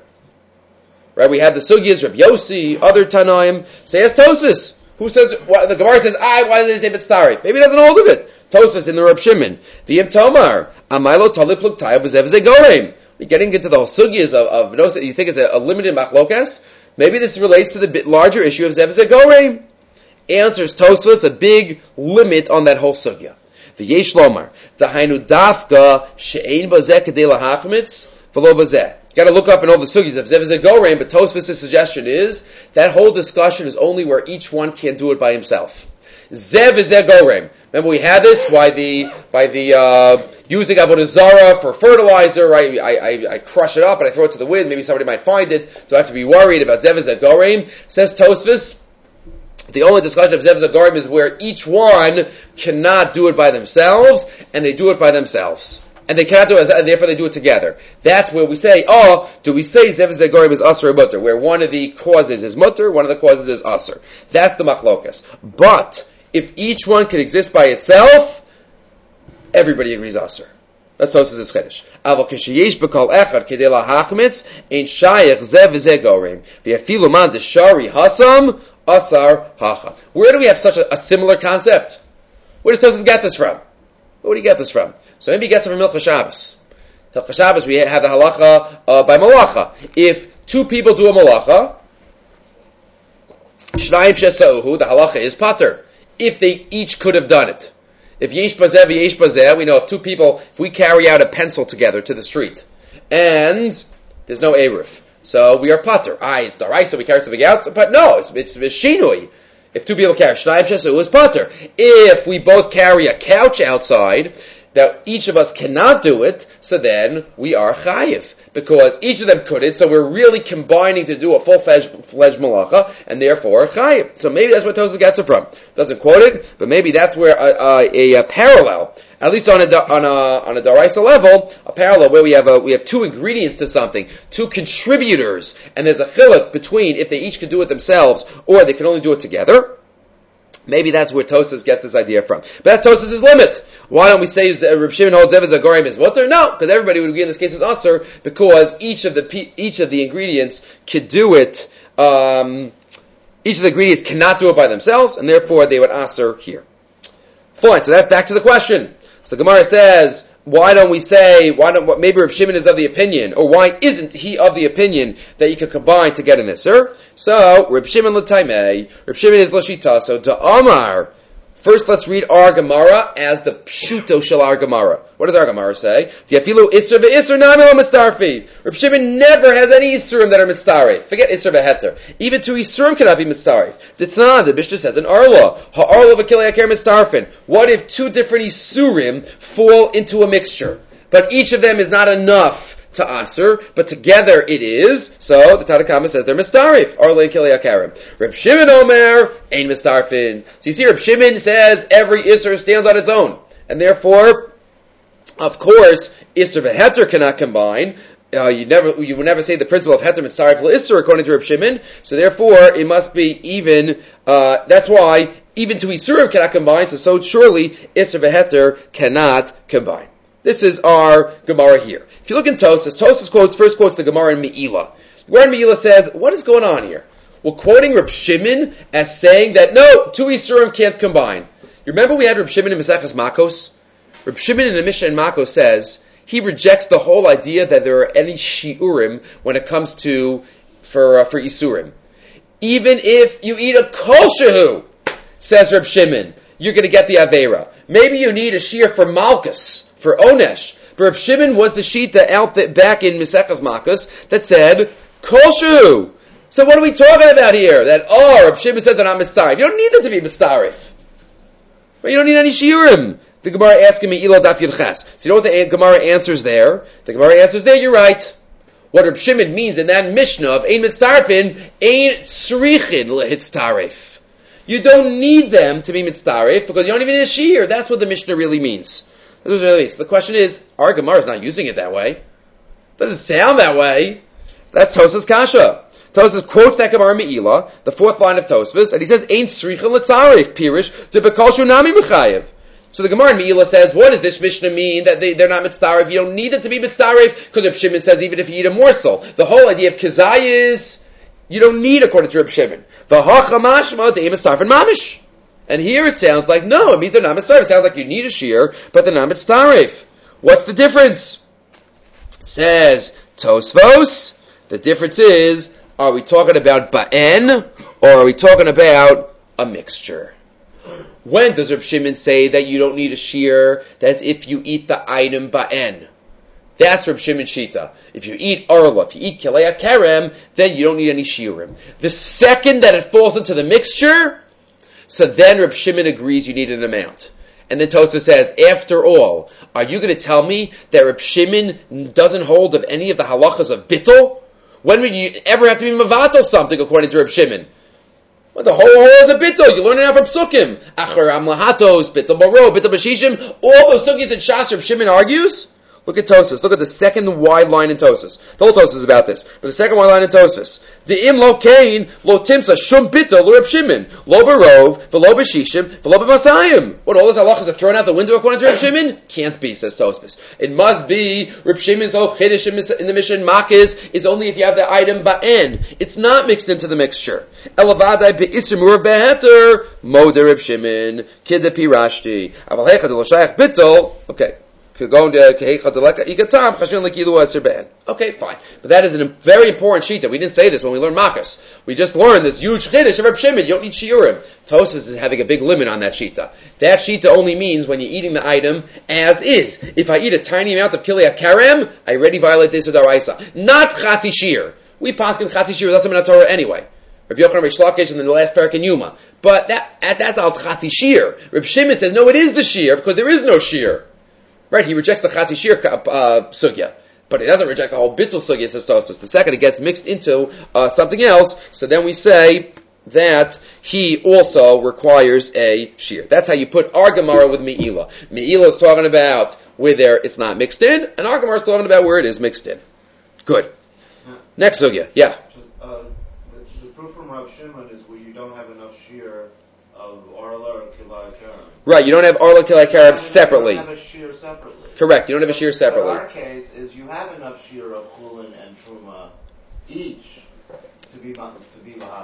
Right? We had the Sugyas, Reb Yossi, other Tanaim. Say as Tosfos. Who says, what, the Gemara says, ah, why does they say B'tzarif? Maybe he doesn't hold of it. Tosfos in the Reb Shimon. V'yim Tomar, Amaylo Tali Plugtaya B'Zev V'Zeh Gorei. We're getting into the whole Sugyas of, of you think it's a, a limited Machlokas? Maybe this relates to the bit larger issue of Zev V'Zeh Gorei. Answers Tosfos a big limit on that whole sugya. V'yesh lomar dahainu dafka she'ein bazeh kedei lahachmitz v'lo bazeh. You got to look up in all the sugyas of Zev V'Zeh Gorei, but Tosfos' suggestion is that whole discussion is only where each one can't do it by himself. Zev V'Zeh Gorei. Remember we had this by the by the uh, using avodah zara for fertilizer. Right? I, I I crush it up and I throw it to the wind. Maybe somebody might find it, so I have to be worried about Zev V'Zeh Gorei. Says Tosfos, the only discussion of Zev V'Zeh Gorei is where each one cannot do it by themselves, and they do it by themselves. And they cannot do it, and therefore they do it together. That's where we say, oh, do we say Zev V'Zeh Gorei is Asr or Mutter, where one of the causes is Mutter, one of the causes is Asr. That's the Machlokas. But, if each one can exist by itself, everybody agrees Asr. That's Tosfos' Chiddush. Avo kisheyesh b'kol echad kedei lahachmitz ein shayach Zev V'Zeh Gorei v'yafilu man deshari hasam Asar hacha. Where do we have such a, a similar concept? Where does Tosfos get this from? Where do you get this from? So maybe he gets it from Hilchos Shabbos. Hilchos Shabbos, we have the halacha uh, by malacha. If two people do a malacha, shnayim shesauhu, the halacha is pater. If they each could have done it. If yesh bazeh v'yesh bazeh, we know if two people, if we carry out a pencil together to the street, and there's no eruv, so we are pater. Ah, it's not right, so we carry something else. But no, it's, it's vishinui. If two people carry shnayim shesu, it's pater. If we both carry a couch outside, that each of us cannot do it, so then we are chayiv. because each of them couldn't, so we're really combining to do a full-fledged malacha, and therefore chayiv. So maybe that's where Tosfos gets it from. Doesn't quote it, but maybe that's where a, a, a parallel, at least on a on a on a daraisa level, a parallel where we have a we have two ingredients to something, two contributors, and there's a chiluk between if they each could do it themselves or they can only do it together. Maybe that's where Tosfos gets this idea from. But that's Tosfos' limit. Why don't we say Reb Shimon holds Zev as a gorim is mutter? No, because everybody would agree in this case is aser, because each of the each of the ingredients could do it. Um, each of the ingredients cannot do it by themselves, and therefore they would aser here. Fine. So that's back to the question. So the Gemara says, why don't we say, why don't maybe Reb Shimon is of the opinion, or why isn't he of the opinion that you could combine to get an iser? So, Reb Shimon l'taimei, Reb Shimon is l'shita, so to Amar, first let's read our Gemara as the pshuto shel our Gemara. What does our Gemara say? Yafilu iser ve'iser nami lo mitzdarfi. Reb Shimon never has any isurim that are mitzdarif. Forget iser ve'heter. Even two isurim cannot be mitzdarif. Ditznan, the Mishnah says in Arla, ha'arla v'kilei aker mitzdarfin. What if two different isurim fall into a mixture, but each of them is not enough to aser, but together it is? So the Tanakama says they're mistarif. Arla and Kilei Akarim. Reb Shimon Omer ain't mistarfin. So you see, Reb Shimon says every iser stands on its own, and therefore, of course, iser v'heter cannot combine. Uh, you never, you would never say the principle of heter mitzarif l'isser according to Reb Shimon. So therefore, it must be even. Uh, that's why even two isurim cannot combine. So so surely iser v'heter cannot combine. This is our Gemara here. If you look in Tosfos, Tosfos quotes, first quotes the Gemara in Me'ilah. Gemara in Me'ilah says, what is going on here? We're quoting Reb Shimon as saying that, no, two Yisurim can't combine. You remember we had Reb Shimon in Maseches Makos? Reb Shimon in the Mishnah in Makos says, he rejects the whole idea that there are any Shiurim when it comes to, for, uh, for Yisurim. Even if you eat a kol shehu, says Reb Shimon, you're going to get the Aveira. Maybe you need a shear for Malchus, for Onesh. But Reb Shimon was the shita out that back in Maseches Makos that said, Kol shehu. So what are we talking about here? That, oh, Reb Shimon says they're not mitzarif. You don't need them to be mitzarif. But you don't need any shiurim. The Gemara asking me, Ilo daf yud ches. So you know what the Gemara answers there? The Gemara answers there, you're right. What Reb Shimon means in that Mishnah of Ein mitzarifin, Ein tzrichin lehitztarif. You don't need them to be mitzarif because you don't even need a shiur. That's what the Mishnah really means. That's what it really means. The question is, our Gemara is not using it that way. It doesn't sound that way. That's Tosfos Kasha. Tosfos quotes that Gemara Me'ilah, the fourth line of Tosfos, and he says, Ein tzricha l'tzarif, pirish, to bekal shunami mechayev. So the Gemara in Me'ilah says, what does this Mishnah mean, that they, they're not mitzarif? You don't need them to be mitzarif, because Reb Shimon says, even if you eat a morsel. The whole idea of kizai is, you don't need, according to Reb Shimon. V'hacha mashma, the mitzarif and mamish. And here it sounds like, no, it means they're not mitzarif. It sounds like you need a shear, but they're not mitzarif. What's the difference? Says Tosfos, the difference is, are we talking about ba'en, or are we talking about a mixture? When does Reb Shimon say that you don't need a shear? That's if you eat the item ba'en. That's Reb Shimon Shita. If you eat arla, if you eat kilei kerem, then you don't need any shiurim. The second that it falls into the mixture, so then Reb Shimon agrees you need an amount. And then Tosfos says, after all, are you going to tell me that Reb Shimon doesn't hold of any of the halachas of bittul? When would you ever have to be mevatel something according to Reb Shimon? Well, the whole whole is a bittul. You learn it out from psukim. Acher amlahatos, bittul baro, bittul bashishim. All those sugis and shas Reb Shimon argues. Look at Tosfos. Look at the second wide line in Tosfos. The whole Tosfos is about this. But the second wide line in Tosfos. De'im lo kain, lo timsa, shum bittul, lo Reb Shimon. Lo barov, v'lo b'shishim, v'lo b'masayim. What, all those halachas are thrown out the window according to Reb Shimon? Can't be, says Tosfos. It must be, Reb Shimon's whole chiddush in the Mishnah Makis is only if you have the item ba'en. It's not mixed into the mixture. Elavadai be'isr murav be'heter, moder Reb Shimon, kidda pirashti. Aval hecha de lo shayach bittul. Okay. Okay, fine. But that is a very important sheet that we didn't say this when we learned Makos. We just learned this huge chiddush of Reb Shimon. You don't need shiurim. Tosfos is having a big limit on that shita. That shita only means when you're eating the item as is. If I eat a tiny amount of kilei karem, I already violate this with daraisa. Not chatzi shir. We paskin chatzi shir with us Torah anyway. Rabbi Yochanan Reish Lakish and then the last parak in Yuma. But that that's al chatzi shir. Reb Shimon says no, it is the shir because there is no shir. Right, he rejects the Chatzi Shir uh, sugya. but it doesn't reject the whole bittul sugya, says Tosfos. The second, it gets mixed into uh, something else, so then we say that he also requires a shear. That's how you put our Gemara with Me'ila. Me'ila is talking about where there it's not mixed in, and our Gemara is talking about where it is mixed in. Good. Yeah. Next sugya, yeah. Uh, the, the proof from Rav Shimon is where you don't have enough shear of Orla or Kilai Karam. Right, you don't have Orla Kilai Karam separately. You don't have a shear separately. Correct, you don't have a shear separately. But our case is you have enough shear of Chulin and Truma each to be to be Lahachmid.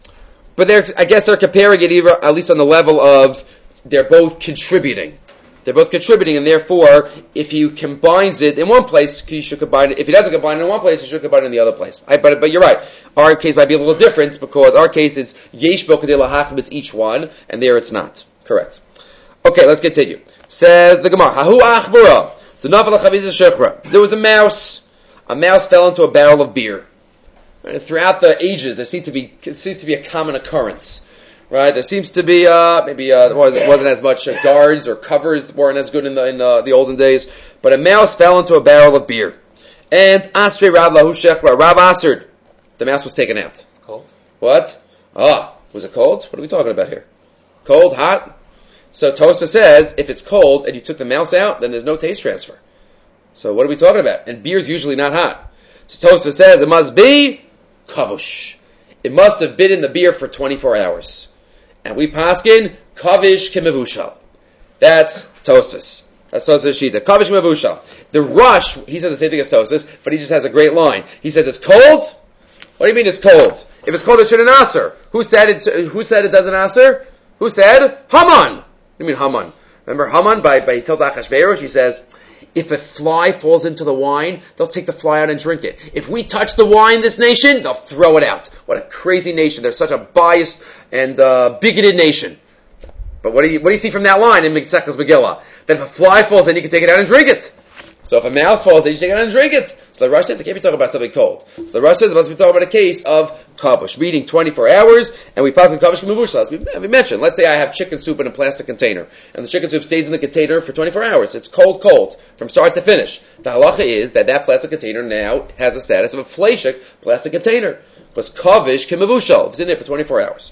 But they're, I guess they're comparing it either, at least on the level of they're both contributing. They're both contributing, and therefore, if he combines it in one place, he should combine it. If he doesn't combine it in one place, he should combine it in the other place. I, but, but you're right. Our case might be a little different because our case is yesh bo kedei lahachmitz each one, and there it's not. Correct. Okay, let's continue. Says the Gemara, Hahu achbara, d'nafal ha'chavizah shechra. There was a mouse. A mouse fell into a barrel of beer. And throughout the ages, there seems to be seems to be a common occurrence. Right, there seems to be uh, maybe uh, there wasn't as much uh, guards or covers weren't as good in the in uh, the olden days, but a mouse fell into a barrel of beer, and Asrei Rav Lahu Shechra Rav Aserd, the mouse was taken out. It's cold. What? Ah, was it cold? What are we talking about here? Cold, hot? So Tosfos says if it's cold and you took the mouse out, then there's no taste transfer. So what are we talking about? And beer's usually not hot. So Tosfos says it must be kavush. It must have been in the beer for twenty-four hours. And we paskin kavish kemevushal. That's Tosfos. That's Tosfos Shita. Kavish kemevushal. The Rush, he said the same thing as Tosfos, but he just has a great line. He said it's cold. What do you mean it's cold? If it's cold, it shouldn't aser. Who said it? Who said it doesn't aser? Who said Haman? What do you mean Haman? Remember Haman by by Hilda Achashverosh? He says, if a fly falls into the wine, they'll take the fly out and drink it. If we touch the wine, this nation, they'll throw it out. What a crazy nation. They're such a biased and uh, bigoted nation. But what do you what do you see from that line in Mesechus Megillah? That if a fly falls in, you can take it out and drink it. So if a mouse falls in, you take it out and drink it. So the Rush says, I can't be talking about something cold. So the Rush says, it must be talking about a case of kavush, reading twenty-four hours, and we pass in kavush kemevushal. As we, we mentioned, let's say I have chicken soup in a plastic container, and the chicken soup stays in the container for twenty-four hours. It's cold, cold, from start to finish. The halacha is that that plastic container now has the status of a fleshik plastic container. Because kavush kemevushal, it's in there for twenty-four hours.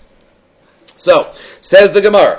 So, says the Gemara,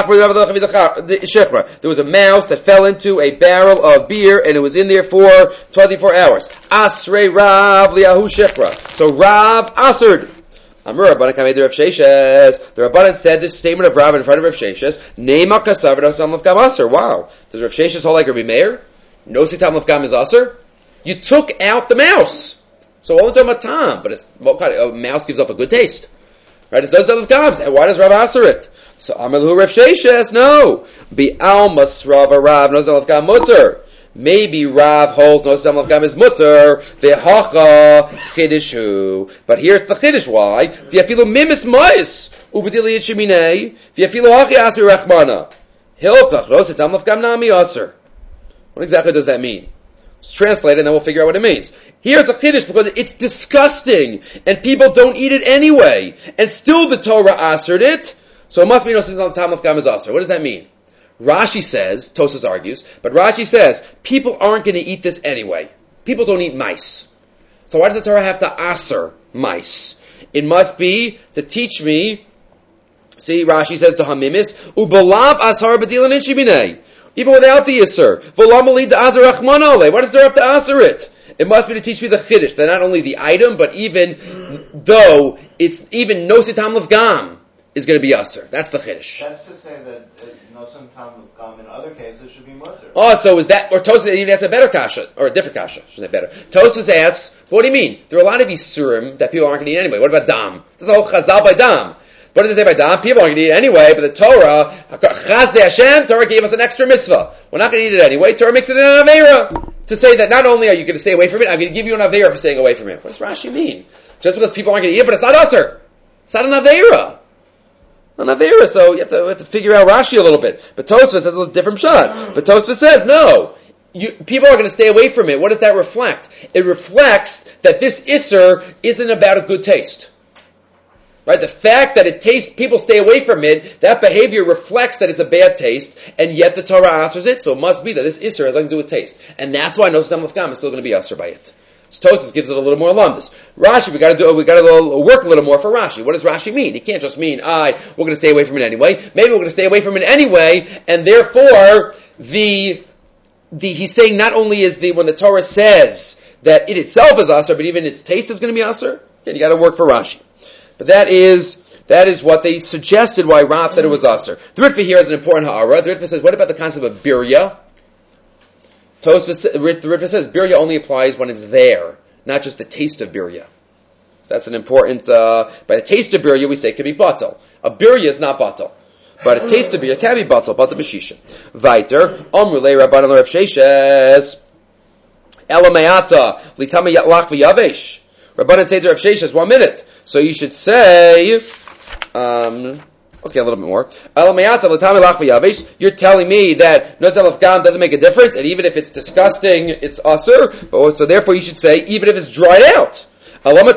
there was a mouse that fell into a barrel of beer and it was in there for twenty-four hours. Asrei Rav Liahu Shechra. So Rav Aserd. Amur Rabbanan Kamei de Rav Sheshes. The Rabbanan said this statement of Rav in front of Rav Sheshes. Neima kasav v'nosam l'fgam aser. Wow. Does Rav Sheshes hold like Rabbi Meir? No sitam l'fgam is aser? You took out the mouse. So all the time tam, but it's, what kind of, a mouse gives off a good taste. Right, it's those of gams. And why does Rav aser it? So Amalhu Rav Sheshes, no. Be almas Rav Rav no of gam mutter. Maybe Rav holds no of gam is mutter. Vehacha chidishu. But here's the chidish. Why? V'yafilu mimis mais ubedili yitshimine. V'yafilu hachi aser rachmana. Hiltach no sitam of gam nami aser. What exactly does that mean? Let's translate it and then we'll figure out what it means. Here's a chiddush because it's disgusting and people don't eat it anyway. And still the Torah asered it, so it must be no tam of gam is aser. What does that mean? Rashi says, Tosfos argues, but Rashi says, people aren't going to eat this anyway. People don't eat mice. So why does the Torah have to aser mice? It must be to teach me, see, Rashi says, the hamimis, ubalav asar b'dilan in shibinei. Even without the Yisr. Why does there have to Aser it? It must be to teach me the Chiddush, that not only the item, but even though it's even no sitam l'fgam is going to be Aser. That's the Chiddush. That's to say that uh, no sitam l'fgam in other cases should be mutter. Oh, so is that, or Tosfos even asks a better kasha, or a different kasha, I should say better. Tosfos asks, what do you mean? There are a lot of Yisurim that people aren't going to eat anyway. What about Dam? There's a whole Chazal by Dam. What does it say by Dam? People aren't going to eat it anyway, but the Torah, Chazdei Hashem, Torah gave us an extra mitzvah. We're not going to eat it anyway. Torah makes it in an Aveira. To say that not only are you going to stay away from it, I'm going to give you an Aveira for staying away from it. What does Rashi mean? Just because people aren't going to eat it, but it's not Usr. It's not an Aveira. An Aveira, so you have, to, you have to figure out Rashi a little bit. But Tosfos has a little different shot. But Tosfos says, no. You, people are going to stay away from it. What does that reflect? It reflects that this Isser isn't about a good taste. Right? The fact that it tastes, people stay away from it, that behavior reflects that it's a bad taste, and yet the Torah answers it, so it must be that this Isser has nothing to do with taste. And that's why Nosam Lefgam is still going to be Asr by it. So Tosfos gives it a little more lumdus. Rashi, we got to do, we got to work a little more for Rashi. What does Rashi mean? He can't just mean, I, we're going to stay away from it anyway. Maybe we're going to stay away from it anyway, and therefore, the, the, he's saying not only is the, when the Torah says that it itself is Asr, but even its taste is going to be Asr. Again, you got to work for Rashi. But that is, that is what they suggested why Rav said it was Asr. The Ritva here has an important ha'ara. The Ritva says, what about the concept of birya? Tosfos, the Ritva says, birya only applies when it's there, not just the taste of birya. So that's an important, uh, by the taste of birya, we say it can be batal. A birya is not batal. But a taste of birya can be batal, batal b'shisha. Viter, Omru le Rabbanan Rav Sheshes, Elamayata, Litama Yatlach v'yavesh. Rabbanan say to Rav Sheshes, one minute. So you should say, um, okay, a little bit more. You're telling me that Nozal of Gam doesn't make a difference, and even if it's disgusting, it's Asr. So therefore you should say, even if it's dried out. We know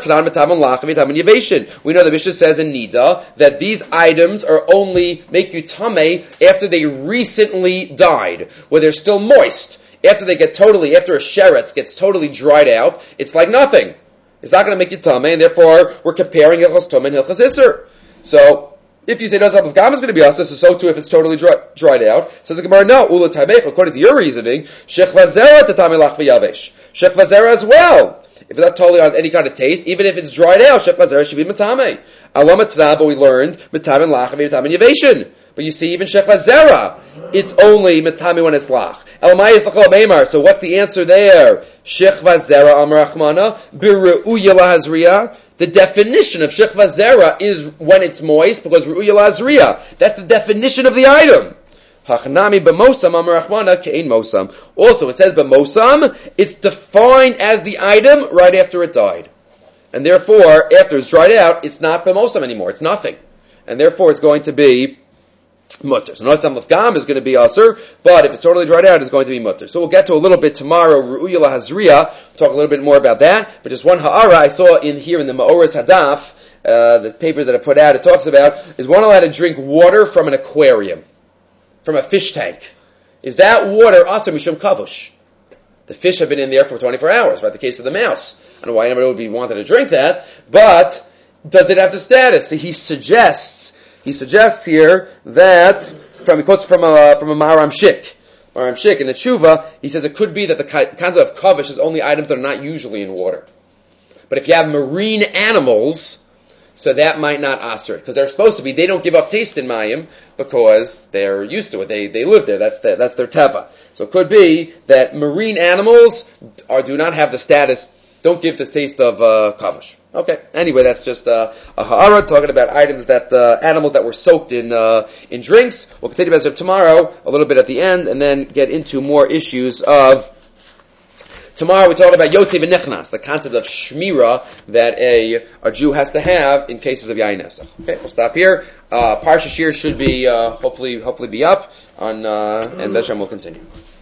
the Mishnah says in Nida that these items are only make you tameh after they recently died, where they're still moist. After they get totally, after a sheretz gets totally dried out, it's like nothing. It's not going to make you tameh, and therefore we're comparing Hilchas Tumah and Hilchas Isser. So, if you say Nozal of Gam is going to be Asr, so so too if it's totally dry, dried out. Says the Gemara, no, Ula Taimech, according to your reasoning, Shech Vazera Tatameh Lach V'Yavesh. Shech Vazera as well. If it's not totally on any kind of taste, even if it's dried out, Shech Vazera should be Matameh. Alam Atzna, but we learned, Matameh Lach V'Yatameh Yaveshin. But you see, even Shech Vazera, it's only Matameh when it's Lach. Elmayis L'chol Meimar, so what's the answer there? Shech Vazera Amar Achmana, B'Re'uya Lahazriya. The definition of Shech Vazera is when it's moist, because Re'uya Lahazriya. That's the definition of the item. Hachanami B'Mosam Amar Achmana Ke'ein Mosam. Also, it says B'Mosam, it's defined as the item right after it died. And therefore, after it's dried out, it's not B'Mosam anymore, it's nothing. And therefore, it's going to be mutter. So Nosam Lefgam is going to be Asr, but if it's totally dried out, it's going to be mutter. So we'll get to a little bit tomorrow, Re'uya Lahazriya, talk a little bit more about that. But just one ha'ara I saw in here in the Ma'oras Hadaf, uh, the paper that I put out, it talks about, is one allowed to drink water from an aquarium, from a fish tank? Is that water Asr Mishum Kavush? The fish have been in there for twenty-four hours, right? The case of the mouse. I don't know why anybody would be wanting to drink that, but does it have the status? So he suggests He suggests here that from he quotes from a from a Maharam Shik, Maharam Shik in the Tshuva. He says it could be that the concept of kavish is only items that are not usually in water. But if you have marine animals, so that might not asr because they're supposed to be. They don't give up taste in mayim because they're used to it. They they live there. That's the, that's their teva. So it could be that marine animals are do not have the status. Don't give this taste of uh, kavish. Okay. Anyway, that's just uh, a ha'ara talking about items that uh, animals that were soaked in uh, in drinks. We'll continue about it tomorrow, a little bit at the end, and then get into more issues of. Tomorrow we talk about Yotze v'Nechnas, the concept of shmira that a a Jew has to have in cases of Yain Nesach. Okay, we'll stop here. Uh, Parsha Shir should be uh, hopefully hopefully be up on, uh, and Beshem will continue.